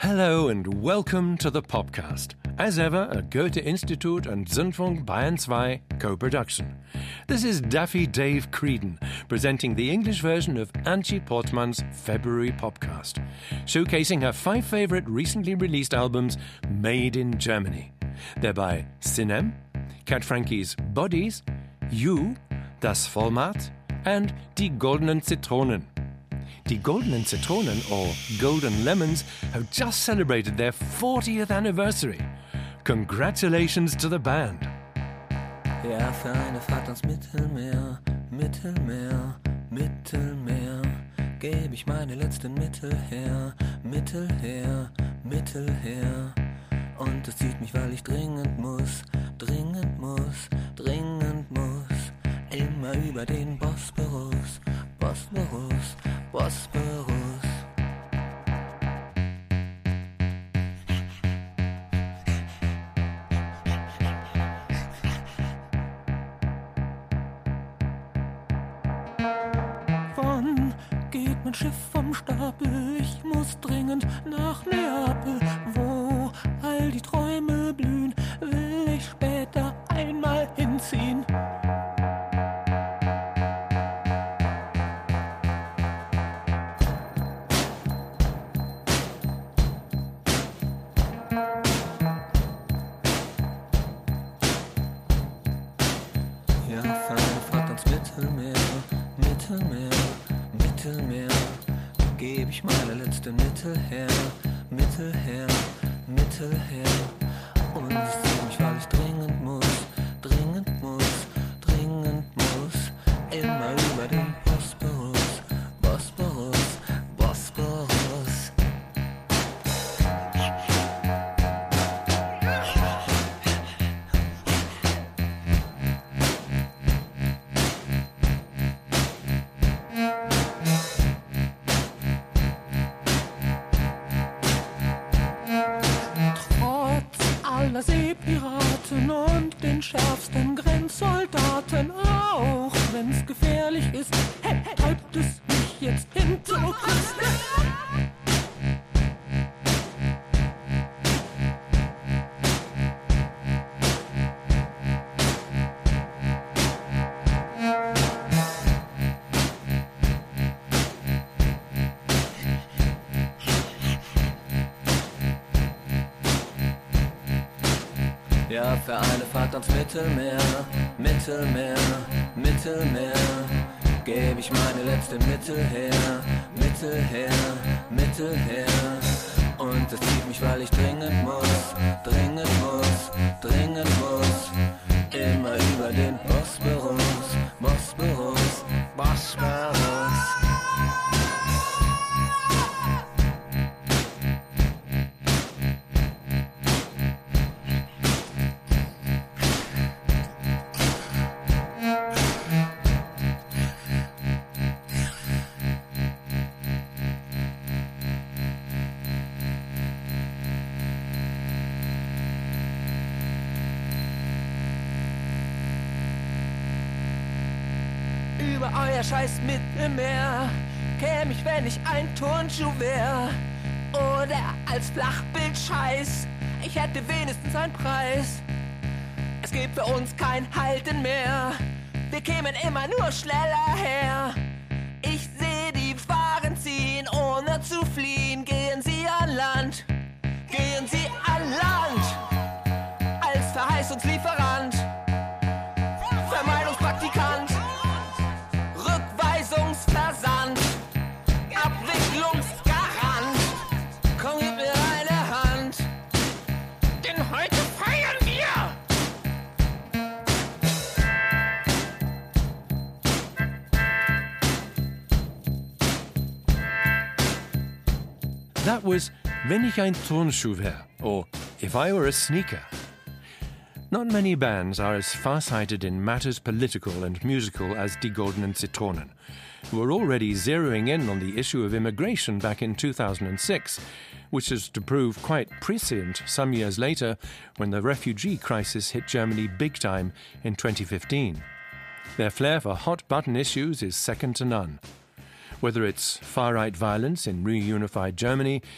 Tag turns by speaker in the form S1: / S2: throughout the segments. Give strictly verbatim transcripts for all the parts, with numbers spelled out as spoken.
S1: Hello and welcome to the Popcast. As ever, a Goethe-Institut and Zündfunk Bayern two co-production. This is Daffy Dave Creedon, presenting the English version of Antje Portman's February Popcast, showcasing her five favourite recently released albums made in Germany. They're by Sinem, Cat Frankie's Bodies, You, Das Format, and Die Goldenen Zitronen. Die Goldenen Zitronen, or Golden Lemons, have just celebrated their fortieth anniversary. Congratulations to the band.
S2: Ja, für eine Fahrt ans Mittelmeer, Mittelmeer, Mittelmeer, geb ich meine letzten Mittel her, Mittel her, Mittel her. Und es zieht mich, weil ich dringend muss, dringend muss, dringend muss, immer über den Bosporus, Bosporus, Bosporus. Wann geht mein Schiff vom Stapel? Ich muss dringend nach Neapel, wo all die Träume blühen, will ich später einmal hinziehen. Mittel her, Mittel her, Mittel her. Und es zieht mich, weil ich dringend muss, dringend muss, dringend muss. Immer über den Bosporus, Bosporus, Bosporus. Seepiraten und den schärfsten Grenzsoldaten, auch wenn's gefährlich ist, hey, hey, treibt es mich jetzt hin zu Christen. Ja, für eine Fahrt ans Mittelmeer, Mittelmeer, Mittelmeer, geb ich meine letzte Mittel her, Mittel her, Mittel her. Und es zieht mich, weil ich dringend muss, dringend muss, dringend muss, immer über den Bosporus, Bosporus, Bosporus. Euer scheiß Mittelmeer käm ich, wenn ich ein Turnschuh wär. Oder als Flachbildscheiß, ich hätte wenigstens einen Preis. Es gibt für uns kein Halten mehr, wir kämen immer nur schneller her. Ich seh die Fahren ziehen, ohne zu fliehen. Gehen Sie an Land, gehen Sie an Land. Als Verheißungslieferant, Vermeidungspraktikant, Rückweisungsversand, Abwicklungsgarant. Komm, gib mir deine Hand, denn heute feiern wir.
S1: That was Wenn ich ein Turnschuh wär, or If I Were a Sneaker. Not many bands are as far-sighted in matters political and musical as Die Goldenen Zitronen, who were already zeroing in on the issue of immigration back in two thousand six, which is to prove quite prescient some years later when the refugee crisis hit Germany big time in twenty fifteen. Their flair for hot-button issues is second to none. Whether it's far-right violence in reunified Germany,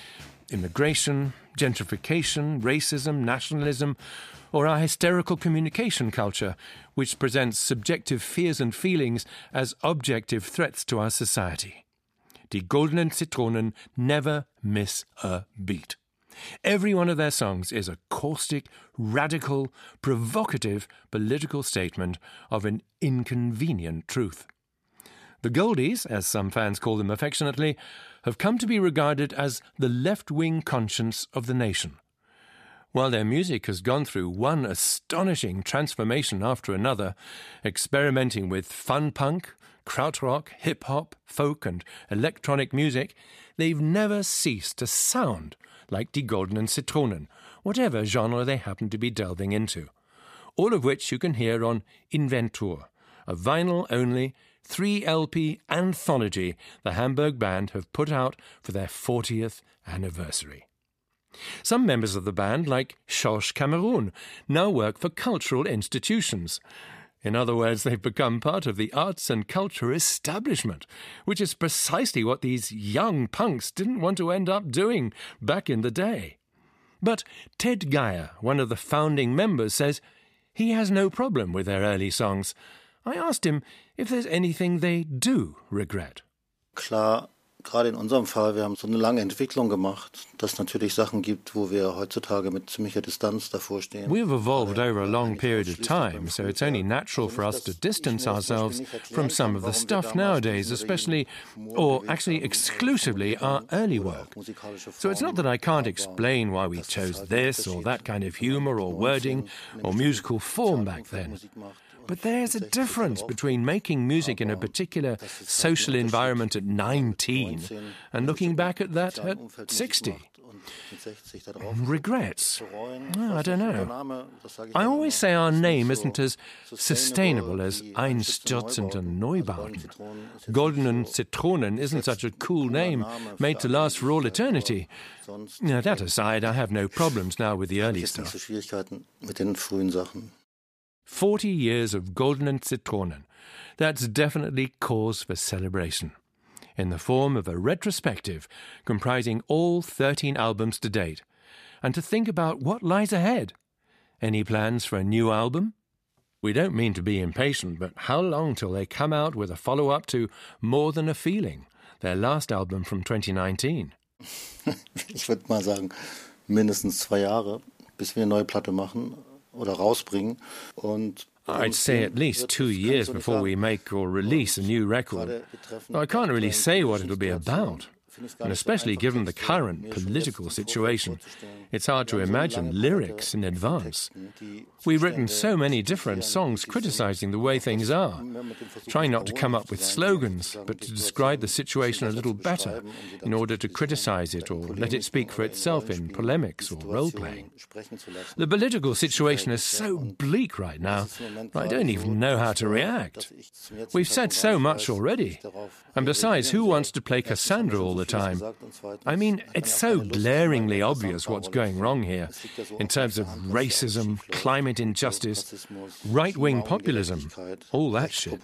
S1: immigration, gentrification, racism, nationalism, or our hysterical communication culture, which presents subjective fears and feelings as objective threats to our society. Die Goldenen Zitronen never miss a beat. Every one of their songs is a caustic, radical, provocative political statement of an inconvenient truth. The Goldies, as some fans call them affectionately, have come to be regarded as the left-wing conscience of the nation. While their music has gone through one astonishing transformation after another, experimenting with fun punk, krautrock, hip-hop, folk and electronic music, they've never ceased to sound like Die Goldenen Zitronen, whatever genre they happen to be delving into. All of which you can hear on Inventur, a vinyl-only three L P anthology the Hamburg band have put out for their fortieth anniversary. Some members of the band, like Schorsch Kamerun, now work for cultural institutions. In other words, they've become part of the arts and culture establishment, which is precisely what these young punks didn't want to end up doing back in the day. But Ted Geier, one of the founding members, says he has no problem with their early songs. I asked him if there's anything they do regret.
S3: Klar, gerade in unserem Fall, wir haben so eine lange Entwicklung gemacht, dass es natürlich Sachen gibt, wo wir heutzutage mit ziemlicher Distanz davor stehen.
S1: We've evolved over a long period of time, so it's only natural for us to distance ourselves from some of the stuff nowadays, especially, or actually exclusively, our early work. So it's not that I can't explain why we chose this or that kind of humour or wording or musical form back then. But there's a difference between making music in a particular social environment at nineteen and looking back at that at sixty. Regrets? Oh, I don't know. I always say our name isn't as sustainable as Einstürzend and Neubauten. Goldenen Zitronen isn't such a cool name made to last for all eternity. Now, that aside, I have no problems now with the early stuff. Forty years of Goldenen Zitronen. That's definitely cause for celebration. In the form of a retrospective comprising all thirteen albums to date, and to think about what lies ahead. Any plans for a new album? We don't mean to be impatient, but how long till they come out with a follow-up to More Than a Feeling, their last album from twenty nineteen?
S3: Ich würde mal sagen, mindestens zwei Jahre, bis wir eine neue Platte machen oder rausbringen. Und
S1: I'd say at least two years before we make or release a new record. I can't really say what it'll be about, and especially given the current political situation, it's hard to imagine lyrics in advance. We've written so many different songs criticizing the way things are, trying not to come up with slogans, but to describe the situation a little better in order to criticize it or let it speak for itself in polemics or role-playing. The political situation is so bleak right now, I don't even know how to react. We've said so much already, and besides, who wants to play Cassandra all the time? I mean, it's so glaringly obvious what's going wrong here in terms of racism, climate injustice, right-wing populism, all that shit.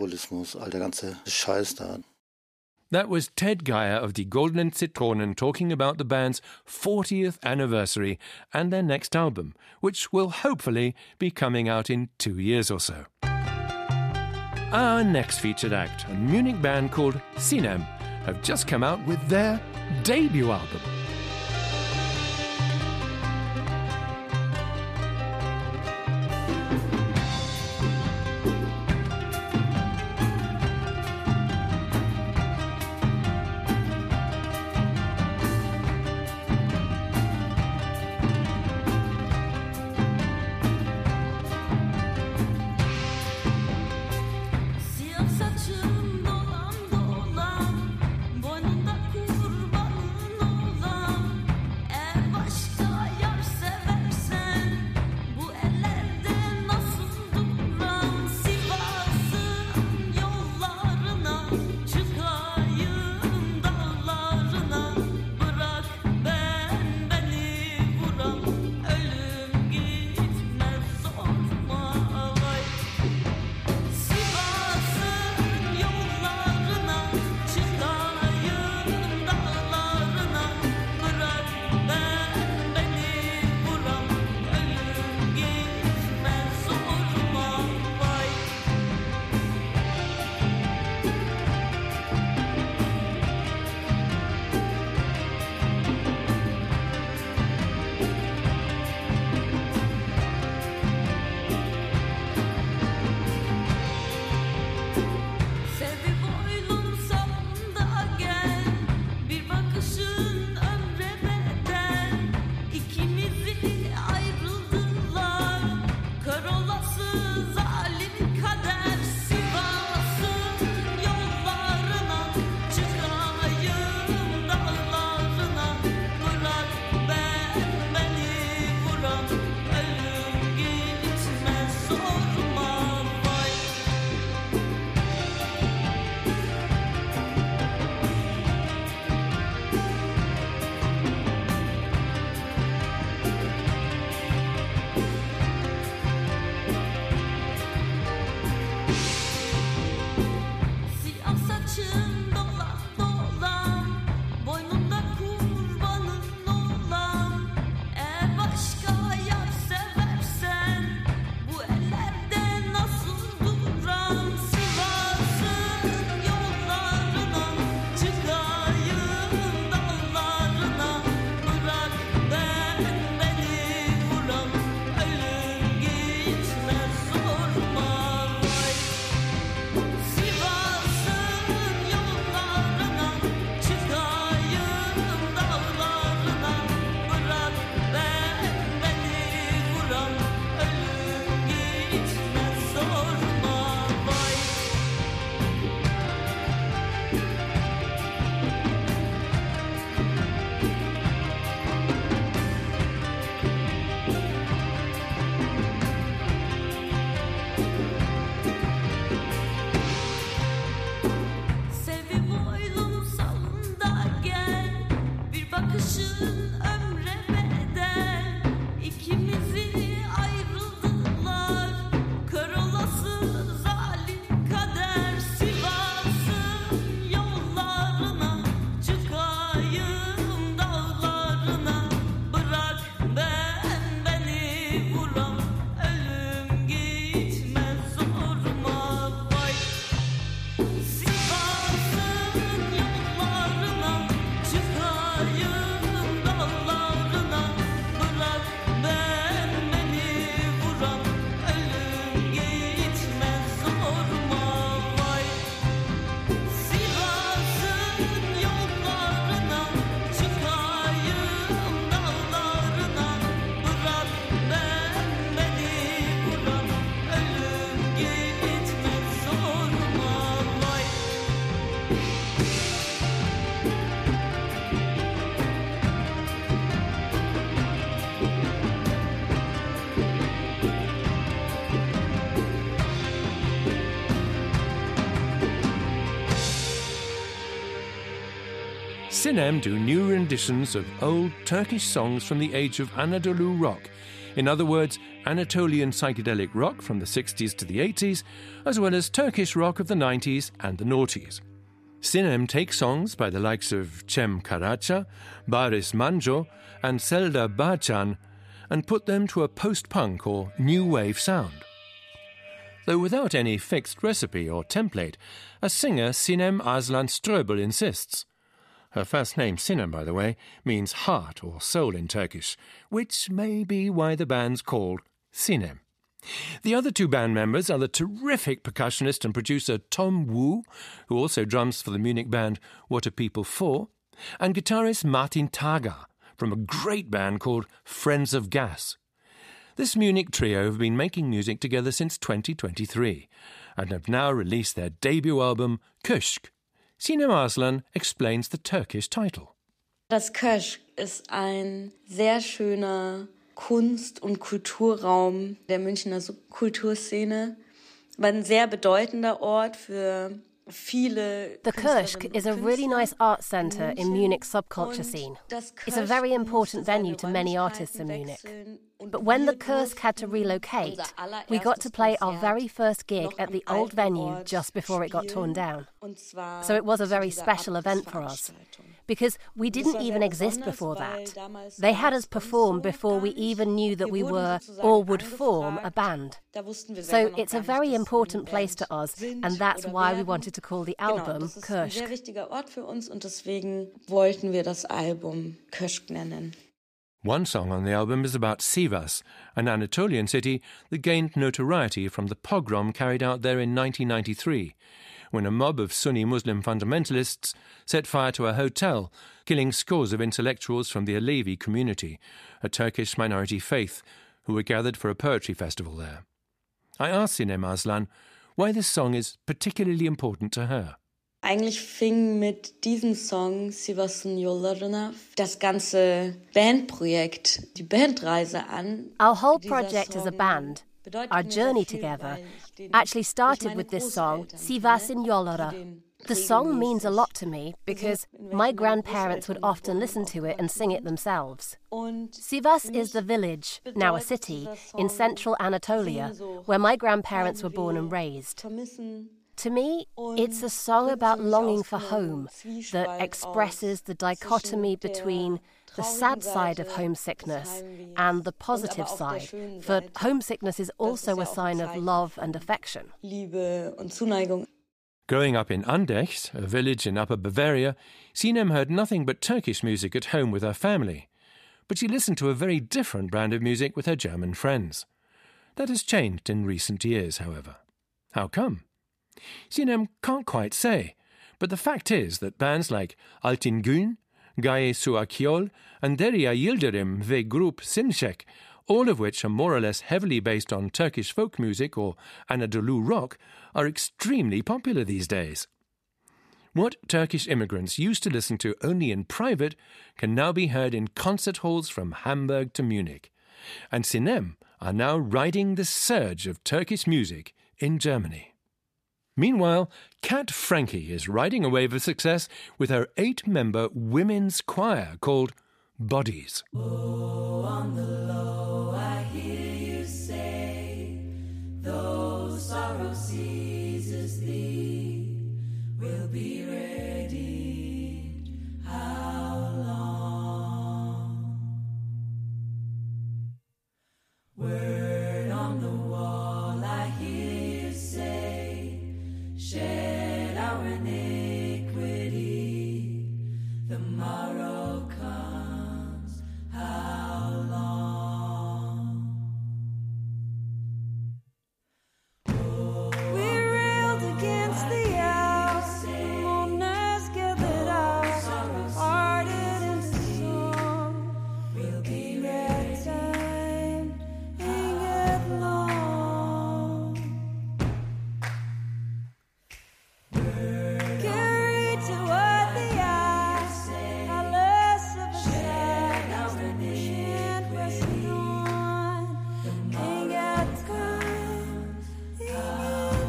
S1: That was Ted Geier of Die Goldenen Zitronen talking about the band's fortieth anniversary and their next album, which will hopefully be coming out in two years or so. Our next featured act, a Munich band called Sinem, have just come out with their debut album.
S4: Kurban bakışın ömre bedel. İkimizi ayrıldılar. Kör olası zalim kader. Sivas'ın yollarına çıkayım dağlarına. Bırak ben beni vuram. Ölüm gitmez zoruma vay. Sivas'ın yollarına çıkayım dağlarına. Bırak ben beni vuram. Ölüm gitmez zoruma vay. Sivas'ın yollarına çıkayım dağlarına. Bırak ben beni vuram. Ölüm gitmez zoruma vay.
S1: Sinem do new renditions of old Turkish songs from the age of Anadolu rock. In other words, Anatolian psychedelic rock from the sixties to the eighties, as well as Turkish rock of the nineties and the noughties. Sinem take songs by the likes of Cem Karaca, Baris Manjo, and Selda Bağcan and put them to a post-punk or new wave sound. Though without any fixed recipe or template, as singer Sinem Aslan Ströbel insists. Her first name, Sinem, by the way, means heart or soul in Turkish, which may be why the band's called Sinem. The other two band members are the terrific percussionist and producer Tom Wu, who also drums for the Munich band What Are People For, and guitarist Martin Taga from a great band called Friends of Gas. This Munich trio have been making music together since twenty twenty-three and have now released their debut album, Köşk. Sinem Aslan explains the Turkish title.
S5: Das Köşk ist ein sehr schöner Kunst- und Kulturraum der Münchner Kulturszene. War ein sehr bedeutender Ort für viele.
S6: The Köşk is a really nice art centre in Munich's subculture scene. It's a very important venue to many artists in Munich. But when the Kursk had to relocate, we got to play our very first gig at the old venue just before it got torn down. So it was a very special event for us, because we didn't even exist before that. They had us perform before we even knew that we were or would form a band. So it's a very important place to us, and that's why we wanted to call the album Köşk.
S1: One song on the album is about Sivas, an Anatolian city that gained notoriety from the pogrom carried out there in nineteen ninety-three, when a mob of Sunni Muslim fundamentalists set fire to a hotel, killing scores of intellectuals from the Alevi community, a Turkish minority faith, who were gathered for a poetry festival there. I asked Sinem Aslan why this song is particularly important to her.
S5: Eigentlich fing mit diesem Song Sivas'ın yollarına das ganze Bandprojekt, die Bandreise an.
S6: Our whole project as a band, our journey together, actually started with this song, Sivas'ın yolları. The song means a lot to me because my grandparents would often listen to it and sing it themselves. Sivas is the village, now a city, in central Anatolia, where my grandparents were born and raised. To me, it's a song about longing for home that expresses the dichotomy between the sad side of homesickness and the positive side, for homesickness is also a sign of love and affection.
S1: Growing up in Andechs, a village in Upper Bavaria, Sinem heard nothing but Turkish music at home with her family. But she listened to a very different brand of music with her German friends. That has changed in recent years, however. How come? Sinem can't quite say, but the fact is that bands like Altin Gün, Gaye Su Akyol and Derya Yildirim ve Grup Simşek, all of which are more or less heavily based on Turkish folk music or Anadolu rock, are extremely popular these days. What Turkish immigrants used to listen to only in private can now be heard in concert halls from Hamburg to Munich. And Sinem are now riding the surge of Turkish music in Germany. Meanwhile, Kat Frankie is riding a wave of success with her eight-member women's choir called Bodies.
S4: Oh, on the low I hear you say, though sorrow seizes thee, we'll be ready. How long? Word on the wall I hear you say, shed our iniquity, the morrow comes. How long? Oh, we railed against the hour, mourners gathered out, parted in song. We'll be ready. Time ain't get long. Carry to what the eye, how less of a sadness that we can't rest on. Ain't got time, ain't got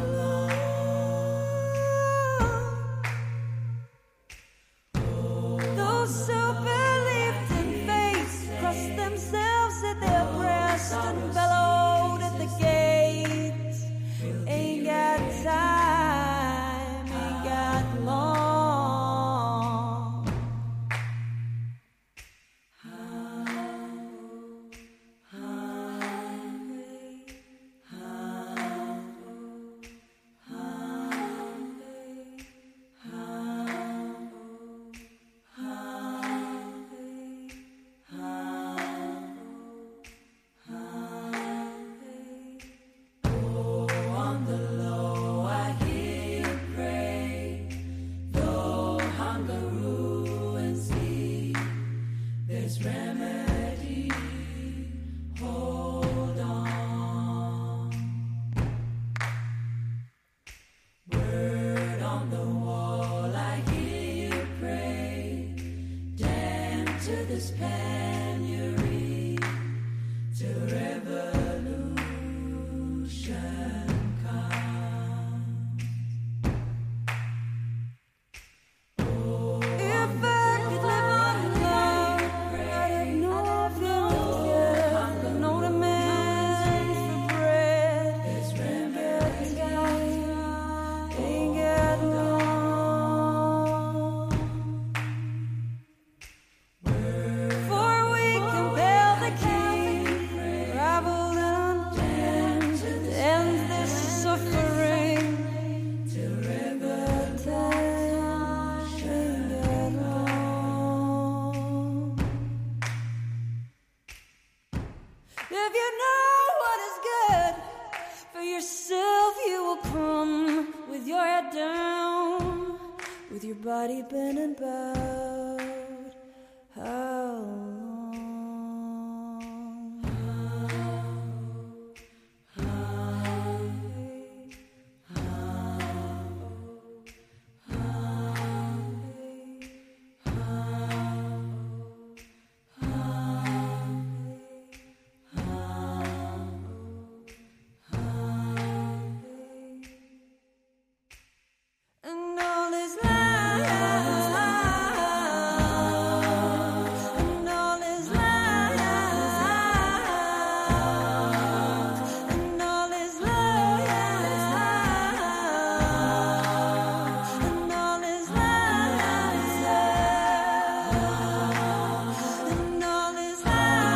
S4: long. Those who believed in fate crossed themselves at their breast and bellowed at the gates. Ain't got time, ain't got long. On the low I hear you pray, though hunger ruins thee, there's remedy, hold on. Word on the wall I hear you pray, damn to this penury, till revolution comes. If I could live on love, I'd have no fear, no demands for bread. There's remedy, ain't got long. For we compel the king, raveled and undone, to end this suffering, till river time ain't got long. If you know what is good for yourself, you will come with your head down, with your body bent and bowed. How long? And all is life, and all is life, and all is life, and all is life, and all is life, and all is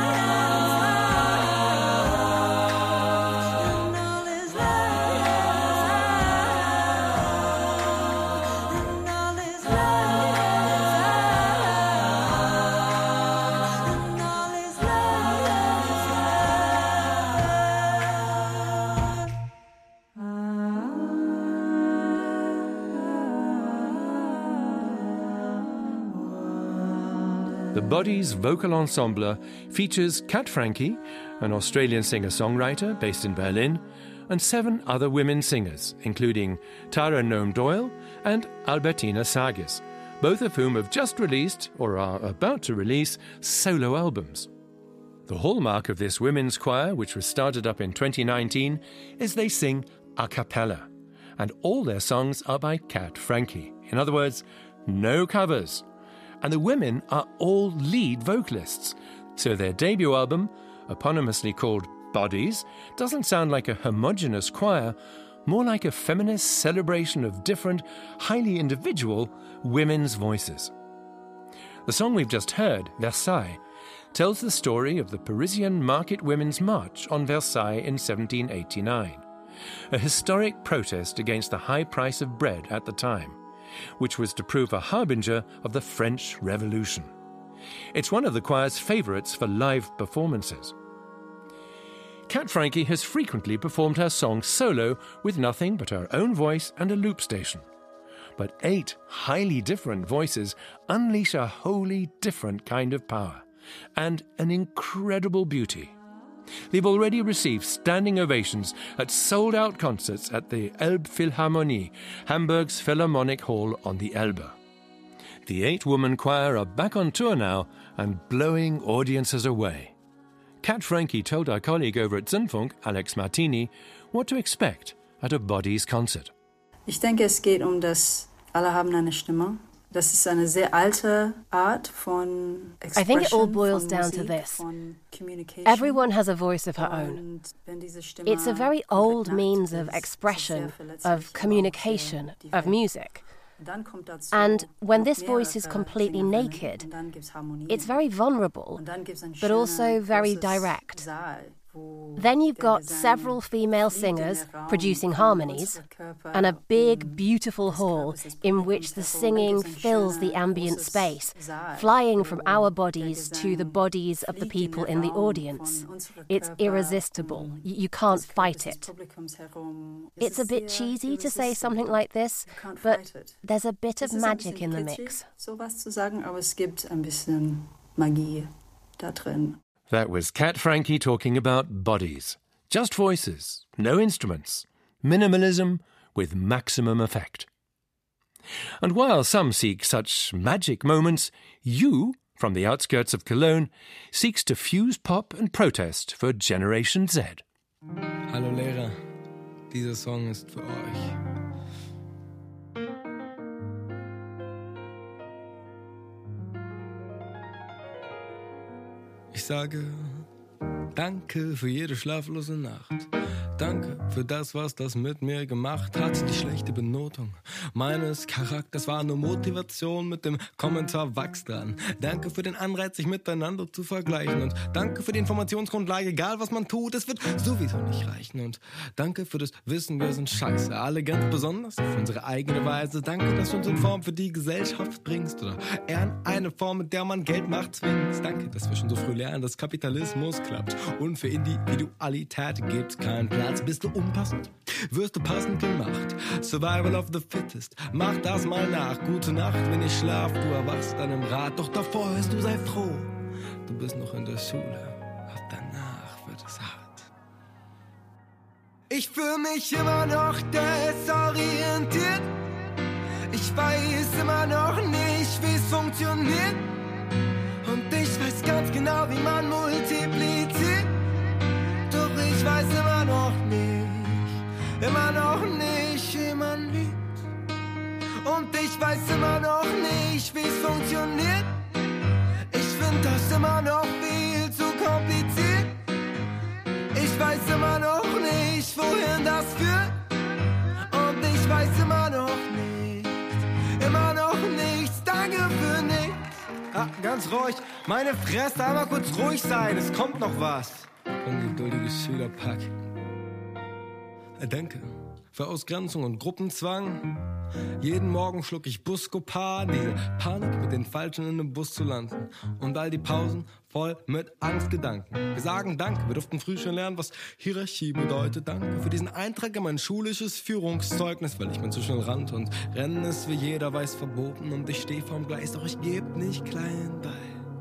S1: The Bodies vocal ensemble features Kat Frankie, an Australian singer-songwriter based in Berlin, and seven other women singers, including Tara Noam Doyle and Albertina Sagis, both of whom have just released, or are about to release, solo albums. The hallmark of this women's choir, which was started up in twenty nineteen, is they sing a cappella. and all their songs are by Cat Frankie. In other words, no covers. And the women are all lead vocalists, so their debut album, eponymously called Bodies, doesn't sound like a homogeneous choir, more like a feminist celebration of different, highly individual women's voices. The song we've just heard, Versailles, tells the story of the Parisian Market Women's March on Versailles in seventeen eighty-nine, a historic protest against the high price of bread at the time, which was to prove a harbinger of the French Revolution. It's one of the choir's favourites for live performances. Cat Frankie has frequently performed her songs solo with nothing but her own voice and a loop station. But eight highly different voices unleash a wholly different kind of power and an incredible beauty. They've already received standing ovations at sold-out concerts at the Elbphilharmonie, Hamburg's Philharmonic Hall on the Elbe. The eight-woman choir are back on tour now and blowing audiences away. Cat Frankie told our colleague over at Zündfunk, Alex Martini, what to expect at a Bodies concert.
S7: Ich denke, es geht um das Alle haben eine Stimme. Das ist eine sehr alte Art von expression.
S6: I think it all boils down to this. Everyone has a voice of her own. It's a very old means of expression, of communication, of music. And when this voice is completely naked, it's very vulnerable, but also very direct. Then you've got several female singers producing harmonies and a big, beautiful hall in which the singing fills the ambient space, flying from our bodies to the bodies of the people in the audience. It's irresistible. You can't fight it. It's a bit cheesy to say something like this, but there's a bit of magic in the mix.
S1: That was Cat Frankie talking about Bodies. Just voices, no instruments. Minimalism with maximum effect. And while some seek such magic moments, you, from the outskirts of Cologne, seeks to fuse pop and protest for Generation Z.
S8: Hallo Lehrer, dieser Song ist für euch. Ich sage, danke für jede schlaflose Nacht. Danke für das, was das mit mir gemacht hat. Die schlechte Benotung meines Charakters war nur Motivation mit dem Kommentar Wachs dran. Danke für den Anreiz, sich miteinander zu vergleichen. Und danke für die Informationsgrundlage, egal was man tut, es wird sowieso nicht reichen. Und danke für das Wissen, wir sind scheiße. Alle ganz besonders auf unsere eigene Weise. Danke, dass du uns in Form für die Gesellschaft bringst. Oder eher in eine Form, mit der man Geld macht, zwingst. Danke, dass wir schon so früh lernen, dass Kapitalismus klappt. Und für Individualität gibt's keinen Platz. Bist du unpassend? Wirst du passend gemacht? Survival of the fittest. Mach das mal nach. Gute Nacht, wenn ich schlaf. Du erwachst an einem Rad. Doch davor hörst du, sei froh. Du bist noch in der Schule. Ab danach wird es hart. Ich fühle mich immer noch desorientiert. Ich weiß immer noch nicht, wie es funktioniert. Und ich weiß ganz genau, wie man multipliziert. Doch ich weiß immer noch nicht, immer noch nicht, wie man liebt. Und ich weiß immer noch nicht, wie es funktioniert. Ich finde das immer noch viel zu kompliziert. Ich weiß immer noch nicht, wohin das führt. Und ich weiß immer noch nicht, immer noch nichts, danke für nichts. Ah, ganz ruhig, meine Fresse, einmal kurz ruhig sein, es kommt noch was. Ungeduldiges Schülerpack. Danke für Ausgrenzung und Gruppenzwang. Jeden Morgen schluck ich Buscopan, diese Panik mit den Falschen in den Bus zu landen. Und all die Pausen voll mit Angstgedanken. Wir sagen Danke, wir durften früh schon lernen, was Hierarchie bedeutet. Danke für diesen Eintrag in mein schulisches Führungszeugnis, weil ich bin zu schnell rannt und Rennen ist wie jeder weiß verboten. Und ich steh vorm Gleis, doch ich geb nicht klein bei.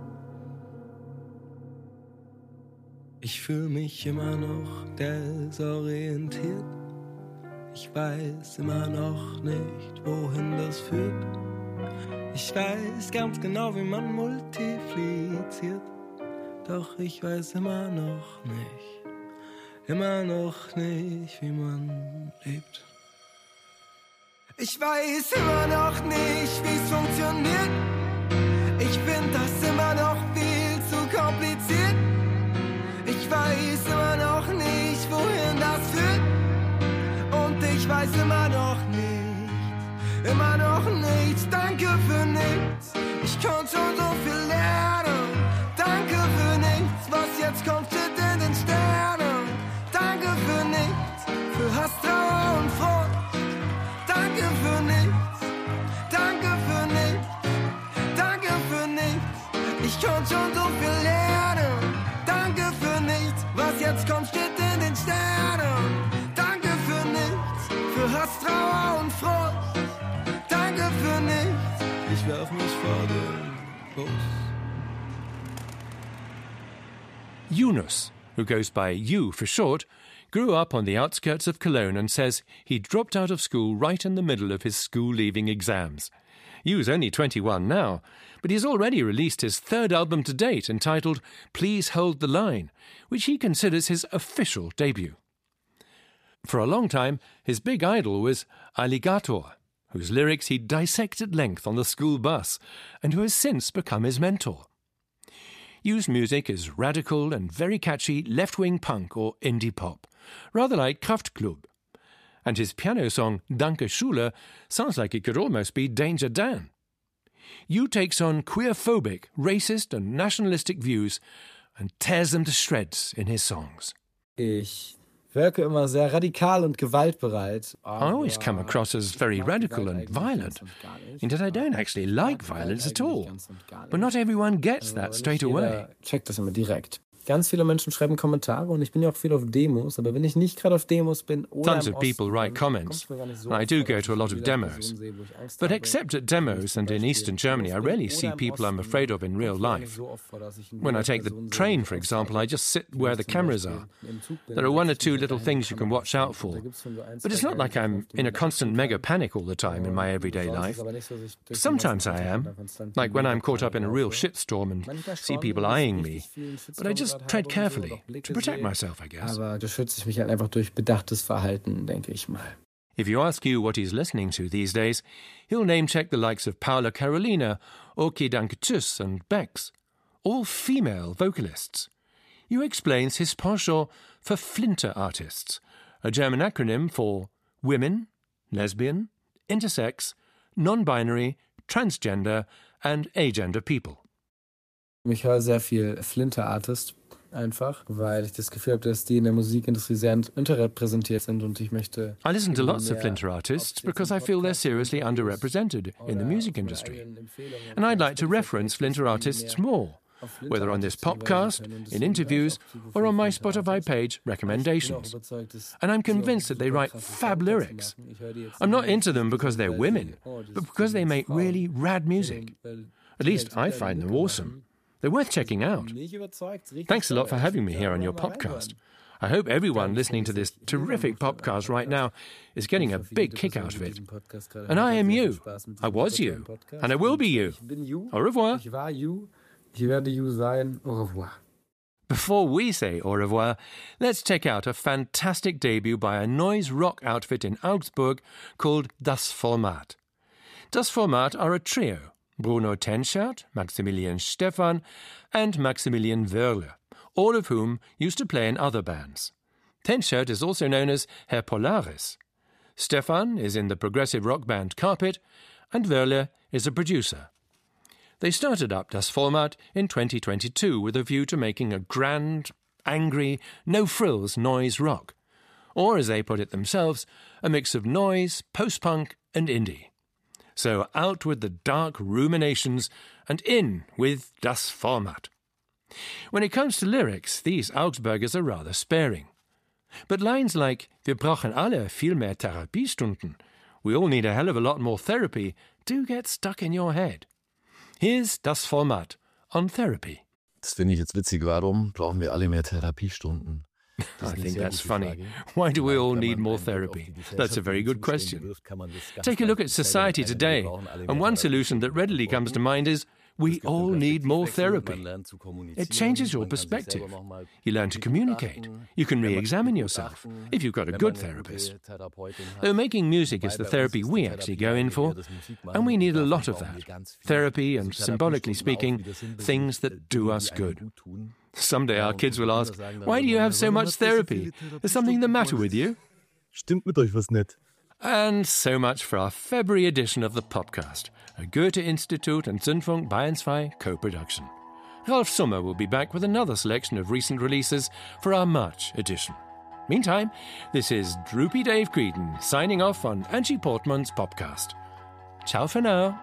S8: Ich fühle mich immer noch desorientiert. Ich weiß immer noch nicht, wohin das führt. Ich weiß ganz genau, wie man multipliziert. Doch ich weiß immer noch nicht, immer noch nicht, wie man lebt.
S9: Ich weiß immer noch nicht, wie's funktioniert. Ich find das immer noch viel zu kompliziert. Ich weiß immer noch nicht, wohin das führt. Und ich weiß immer noch nicht, immer noch nichts. Danke für nichts. Ich konnte schon so viel lernen. Danke für nichts. Was jetzt kommt, steht in den Sternen. Danke für nichts. Für Hass, Trauer und Freude. Danke für nichts, danke für nichts, danke für nichts. Ich konnte schon so viel lernen. Danke für nichts, was jetzt kommt, steht in den Sternen. Danke für nichts, für Hass, Trauer und Frust. Danke für nichts.
S8: Ich werf mich vor den Bus.
S1: Yunus, who goes by You for short, grew up on the outskirts of Cologne and says he dropped out of school right in the middle of his school-leaving exams. Yu's only twenty-one now, but he's already released his third album to date entitled Please Hold the Line, which he considers his official debut. For a long time, his big idol was Alligator, whose lyrics he'd dissect at length on the school bus and who has since become his mentor. Yu's music is radical and very catchy left-wing punk or indie pop, rather like Kraftklub. And his piano song Danke Schule sounds like it could almost be Danger Dan. Yu takes on queerphobic, racist and nationalistic views and tears them to shreds in his songs.
S10: Ich wirke immer sehr radikal und gewaltbereit.
S1: I always come across as very radical and violent. Indeed, I don't actually like violence at all. But not everyone gets that straight away.
S10: Checkt das immer direkt. Ganz viele Menschen schreiben Kommentare und ich bin ja auch viel auf Demos, aber wenn ich nicht gerade auf Demos bin oder
S1: Tons of people write comments. I do go to a lot of demos. But except at demos and in Eastern Germany, I rarely see people I'm afraid of in real life. When I take the train, for example, I just sit where the cameras are. There are one or two little things you can watch out for. But it's not like I'm in a constant mega panic all the time in my everyday life. Sometimes I am, like when I'm caught up in a real shitstorm and see people eyeing me. But I just tread carefully to protect myself, I guess.
S10: Aber da schütze ich mich halt einfach durch bedachtes Verhalten, denke ich mal.
S1: If you ask you what he's listening to these days, he'll name-check the likes of Paula Carolina, Okay Danke Tschüss and Bex, all female vocalists. Yu explains his penchant for Flinter artists, a German acronym for women, lesbian, intersex, non-binary, transgender and agender people.
S10: Ich höre sehr viel Flinter Artist, einfach, weil ich das Gefühl habe, dass die in der Musikindustrie sehr unterrepräsentiert sind und ich möchte...
S1: I listen to lots of Flinter artists because I feel they're seriously underrepresented in the music industry. And I'd like to reference Flinter artists more, whether on this podcast, in interviews, or on my Spotify page recommendations. And I'm convinced that they write fab lyrics. I'm not into them because they're women, but because they make really rad music. At least I find them awesome. They're worth checking out. Thanks a lot for having me here on your podcast. I hope everyone listening to this terrific podcast right now is getting a big kick out of it. And I am you. I was you. And I will be you. Au revoir.
S10: Ich war you. Ich werde you sein. Au revoir.
S1: Before we say au revoir, let's check out a fantastic debut by a noise rock outfit in Augsburg called Das Format. Das Format are a trio. Bruno Tenschert, Maximilian Stephan, and Maximilian Wörle, all of whom used to play in other bands. Tenschert is also known as Herr Polaris. Stephan is in the progressive rock band Carpet, and Wörle is a producer. They started up Das Format in twenty twenty-two with a view to making a grand, angry, no-frills noise rock, or as they put it themselves, a mix of noise, post-punk and indie. So out with the dark ruminations and in with Das Format. When it comes to lyrics, these Augsburgers are rather sparing. But lines like Wir brauchen alle viel mehr Therapiestunden, we all need a hell of a lot more therapy, do get stuck in your head. Here's Das Format on therapy.
S11: Das finde ich jetzt witzig. Warum brauchen wir alle mehr Therapiestunden?
S1: I think that's funny. Why do we all need more therapy? That's a very good question. Take a look at society today, and one solution that readily comes to mind is We all need more therapy. It changes your perspective. You learn to communicate. You can re-examine yourself if you've got a good therapist. Though making music is the therapy we actually go in for, and we need a lot of that. Therapy and, symbolically speaking, things that do us good. Someday our kids will ask, why do you have so much therapy? Is something the matter with you?
S12: Stimmt mit euch was nicht?
S1: And so much for our February edition of the podcast, a Goethe-Institut and Zündfunk Bayern two co-production. Ralf Sommer will be back with another selection of recent releases for our March edition. Meantime, this is Droopy Dave Creedon signing off on Angie Portman's podcast. Ciao for now.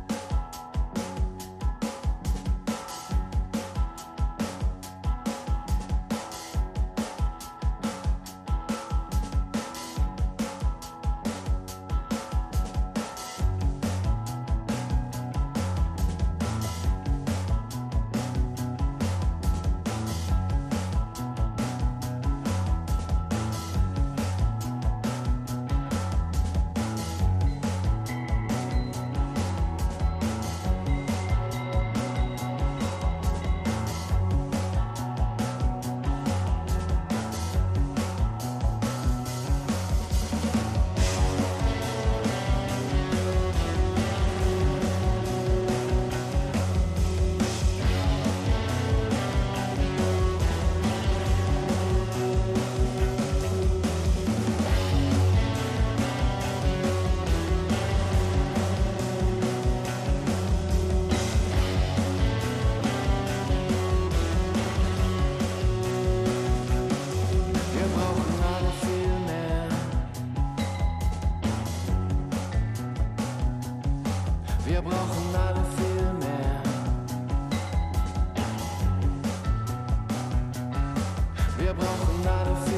S2: Wir brauchen alle viel mehr. Wir brauchen alle viel mehr.